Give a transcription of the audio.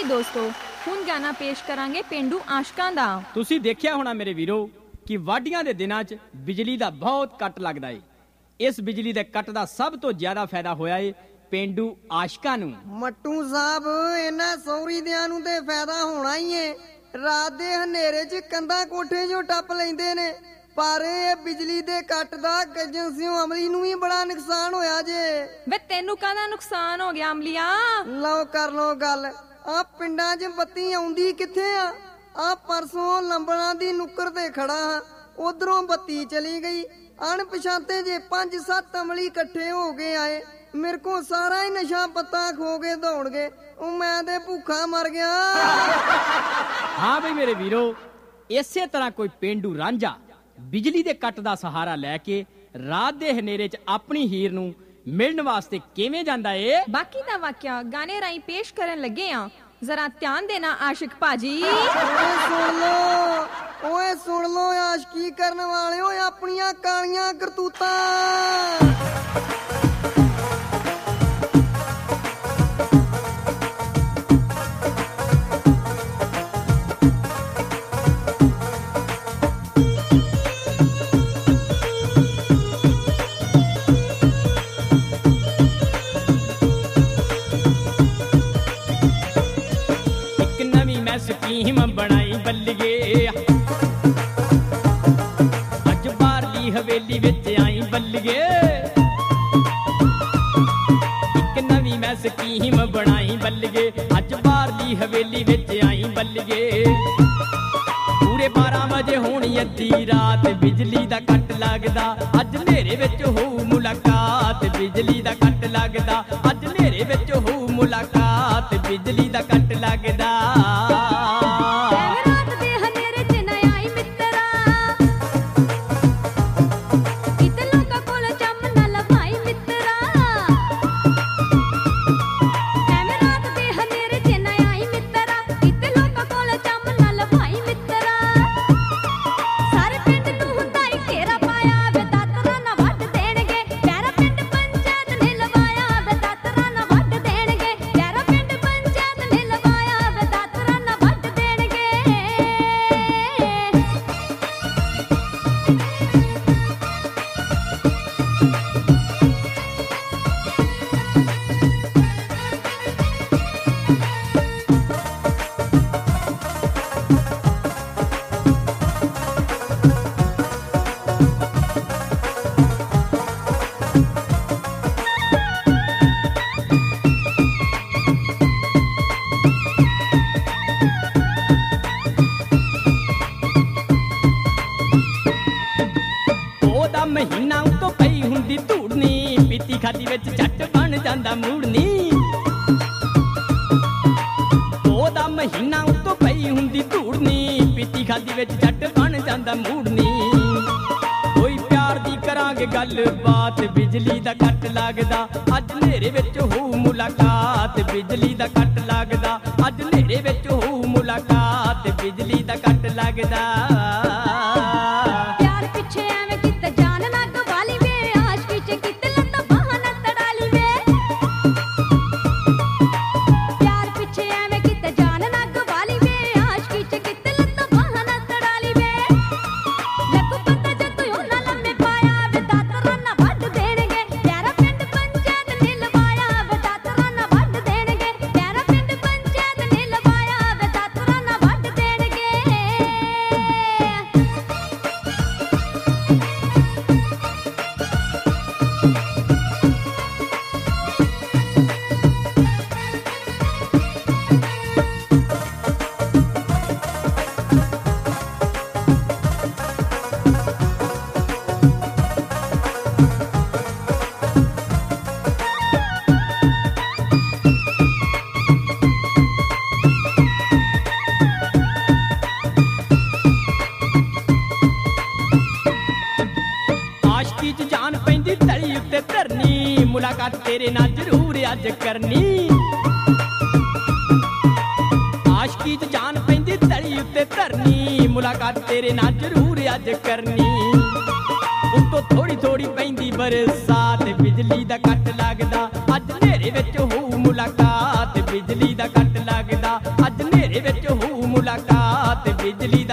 ਦੋਸਤੋ ਹੁਣ ਗਾਣਾ ਪੇਸ਼ ਕਰਾਂਗੇ ਪੇਂਡੂ ਆਸ਼ਕਾਂ ਦਾ। ਤੁਸੀਂ ਦੇਖਿਆ ਹੋਣਾ ਮੇਰੇ ਵੀਰੋ ਕਿ ਵਾਢੀਆਂ ਦੇ ਦਿਨਾਂ 'ਚ ਬਿਜਲੀ ਦਾ ਬਹੁਤ ਕੱਟ ਲੱਗਦਾ ਏ। ਇਸ ਬਿਜਲੀ ਦੇ ਕੱਟ ਦਾ ਸਭ ਤੋਂ ਜ਼ਿਆਦਾ ਫਾਇਦਾ ਹੋਇਆ ਏ ਪੇਂਡੂ ਆਸ਼ਕਾਂ ਨੂੰ। ਮੱਟੂ ਸਾਹਿਬ ਇਹਨਾਂ ਸੌਰੀ ਦਿਆਂ ਨੂੰ ਤੇ ਫਾਇਦਾ ਹੋਣਾ ਹੀ ਏ। ਰਾਤ ਦੇ ਹਨੇਰੇ 'ਚ ਕੰਧਾਂ ਕੋਠੇ 'ਚੋਂ ਟੱਪ ਲੈਂਦੇ ਨੇ, ਪਰ ਇਹ ਬਿਜਲੀ ਦੇ ਕੱਟ ਦਾ ਏਜੰਸੀਓ ਅਮਲੀ ਨੂੰ ਵੀ ਬੜਾ ਨੁਕਸਾਨ ਹੋਇਆ ਜੇ। ਵੇ ਤੈਨੂੰ ਕਾਹਦਾ ਨੁਕਸਾਨ ਹੋ ਗਿਆ ਅਮਲੀਆ? ਲਓ ਕਰ ਲਓ ਗੱਲ। ਆ ਪਿੰਡਾਂ 'ਚ ਬੱਤੀ ਆਉਂਦੀ ਕਿੱਥੇ ਆ? ਆ ਪਰਸੋਂ ਲੰਬੜਾਂ ਦੀ ਨੁੱਕਰ ਤੇ ਖੜਾ ਹਾਂ, ਉਧਰੋਂ ਬੱਤੀ ਚਲੀ ਗਈ। ਅਣਪਛਾਤੇ ਜੇ 5-7 ਅਮਲੀ ਇਕੱਠੇ ਹੋ ਕੇ ਆਏ, ਮੇਰੇ ਕੋ ਸਾਰਾ ਹੀ ਨਸ਼ਾ ਪੱਤਾ ਖੋ ਕੇ ਦੌੜ ਗਏ। ਉਹ ਮੈਂ ਤੇ ਭੁੱਖਾ ਮਰ ਗਿਆ। ਹਾਂ ਬਈ ਮੇਰੇ ਵੀਰੋ, ਇਸੇ ਤਰ੍ਹਾਂ ਕੋਈ ਪੇਂਡੂ ਰਾਂਝਾ ਬਿਜਲੀ ਦੇ ਕੱਟ ਦਾ ਸਹਾਰਾ ਲੈ ਕੇ ਰਾਤ ਦੇ ਹਨੇਰੇ 'ਚ ਆਪਣੀ ਹੀਰ ਨੂੰ ਮਿਲਣ ਵਾਸਤੇ ਕਿਵੇਂ ਜਾਂਦਾ ਏ? ਬਾਕੀ ਦਾ ਵਾਕਿਆ ਗਾਣੇ ਰਾਹੀਂ ਪੇਸ਼ ਕਰਨ ਲੱਗੇ ਆ, ਜ਼ਰਾ ਧਿਆਨ ਦੇਣਾ ਆਸ਼ਿਕ ਭਾਜੀ। ਓਏ ਸੁਣ ਲੋ ਆਸ਼ਕੀ ਕਰਨ ਵਾਲਿਓ ਆਪਣੀਆਂ ਕਾਲੀਆਂ ਕਰਤੂਤਾਂ। ਸਕੀਮ ਬਣਾਈ ਬੱਲੀਏ, ਅੱਜ ਬਾਹਰਲੀ ਹਵੇਲੀ ਵਿੱਚ ਆਈ ਬੱਲੀਏ। ਇੱਕ ਨਵੀਂ ਮੈਂ ਸਕੀਮ ਬਣਾਈ ਬੱਲੀਏ, ਅੱਜ ਬਾਹਰਲੀ ਹਵੇਲੀ ਵਿੱਚ ਆਈ ਬੱਲੀਏ। ਪੂਰੇ 12 ਵਜੇ ਹੋਣੀ ਅੱਧੀ ਰਾਤ, ਬਿਜਲੀ ਦਾ ਕੱਟ ਲੱਗਦਾ, ਅੱਜ ਹਨੇਰੇ ਵਿੱਚ ਹੋਊ ਮੁਲਾਕਾਤ। ਬਿਜਲੀ ਦਾ ਕੱਟ ਲੱਗਦਾ, ਅੱਜ ਹਨੇਰੇ ਵਿੱਚ ਹੋਊ ਮੁਲਾਕਾਤ। ਬਿਜਲੀ ਦਾ ਕੱਟ ਲੱਗਦਾ। ਮਹੀਨਾ ਉਤੋਂ ਪਈ ਹੁੰਦੀ ਧੂੜਨੀ, ਪੀਤੀ ਖਾਦੀ ਵਿੱਚ ਝੱਟ ਬਣ ਜਾਂਦਾ ਮੂੜਨੀ। ਉਹਦਾ ਮਹੀਨਾ ਉਤੋਂ ਪਈ ਹੁੰਦੀ ਧੂੜਨੀ, ਪੀਤੀ ਖਾਦੀ ਵਿੱਚ ਝੱਟ ਬਣ ਜਾਂਦਾ ਮੂੜਨੀ। ਕੋਈ ਪਿਆਰ ਦੀ ਕਰਾਂਗੇ ਗੱਲ ਬਾਤ, ਬਿਜਲੀ ਦਾ ਕੱਟ ਲੱਗਦਾ, ਅੱਜ ਹਨੇਰੇ ਵਿੱਚ ਹੋਊ ਮੁਲਾਕਾਤ। ਬਿਜਲੀ ਦਾ ਕੱਟ ਲੱਗਦਾ, ਅੱਜ ਹਨੇਰੇ ਵਿੱਚ ਹੋਊ ਮੁਲਾਕਾਤ। ਬਿਜਲੀ ਦਾ ਕੱਟ ਲੱਗਦਾ। ਮੁਲਾਕਾਤ ਤੇਰੇ ਨਾਲ ਜ਼ਰੂਰ ਅੱਜ ਕਰਨੀ। ਆਸ਼ਕੀ 'ਚ ਜਾਨ ਪੈਂਦੀ ਤਲੀ ਉੱਤੇ ਧਰਨੀ, ਮੁਲਾਕਾਤ ਤੇਰੇ ਨਾਲ ਜ਼ਰੂਰ ਅੱਜ ਕਰਨੀ। ਉੱਤੋਂ ਥੋੜੀ ਥੋੜੀ ਪੈਂਦੀ ਬਰਸਾਤ, ਬਿਜਲੀ ਦਾ ਕੱਟ ਲੱਗਦਾ, ਅੱਜ ਹਨੇਰੇ ਵਿੱਚ ਹੋਊ ਮੁਲਾਕਾਤ। ਬਿਜਲੀ ਦਾ ਕੱਟ ਲੱਗਦਾ। ਲੱਗਦਾ ਅੱਜ ਹਨੇਰੇ ਵਿੱਚ ਹੋਊ ਮੁਲਾਕਾਤ ਬਿਜਲੀ